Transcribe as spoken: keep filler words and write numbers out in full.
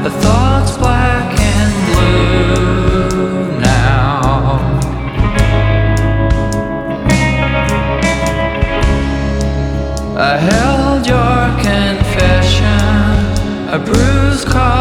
the thoughts black and blue now. I held your confession, a bruised cause.